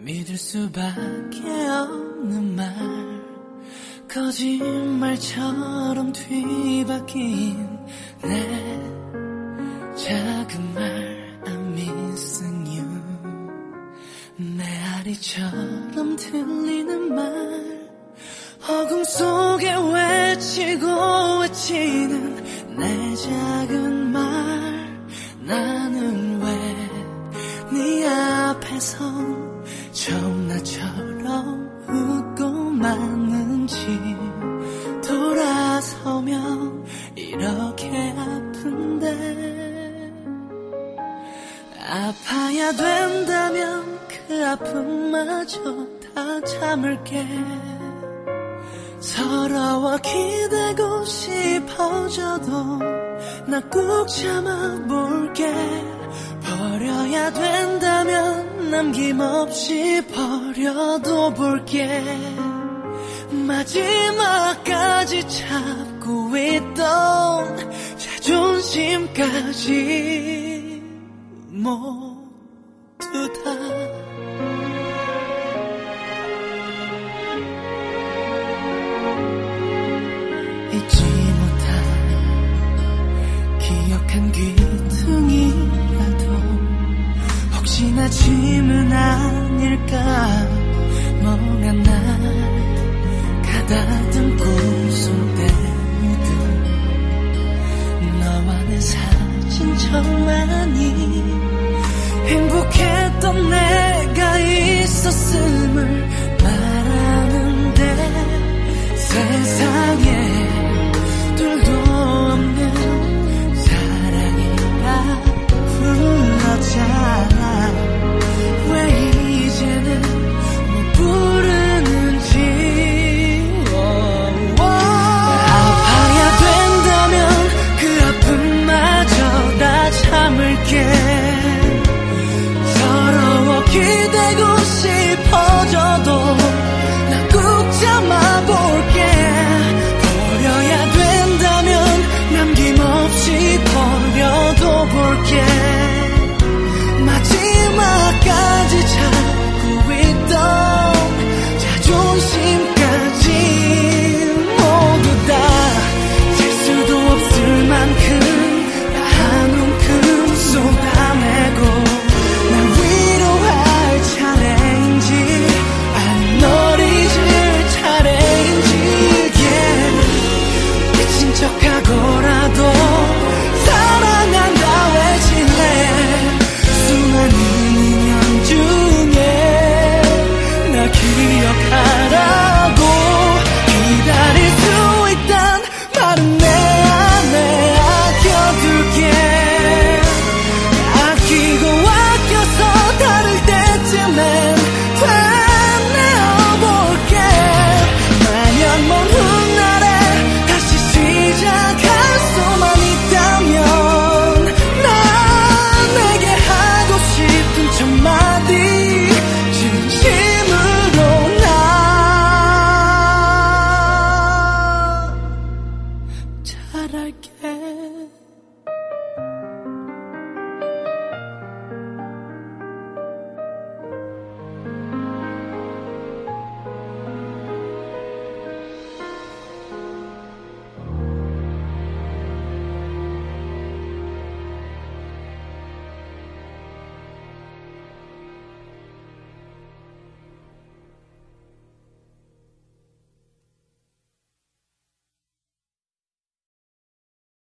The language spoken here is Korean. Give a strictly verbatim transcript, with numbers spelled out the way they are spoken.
믿을 수밖에 없는 말 거짓말처럼 뒤바뀐 내 작은 말 I'm missing you 메아리처럼 들리는 말 허공 속에 외치고 외치는 내 작은 말 나는 왜 네 앞에선 처음 나처럼 웃고 마는지 돌아서면 이렇게 아픈데 아파야 된다면 그 아픔마저 다 참을게 서러워 기대고 싶어져도 나 꾹 참아볼게 버려야 된다면 남김없이 버려도 볼게 마지막까지 잡고 있던 자존심까지 모두 다 잊지 못한 기억한 귀퉁이라도 혹시나 짐은 아닐까 뭔가 날 가다듬고 손대듯 너와 내 사진 정만이 행복했던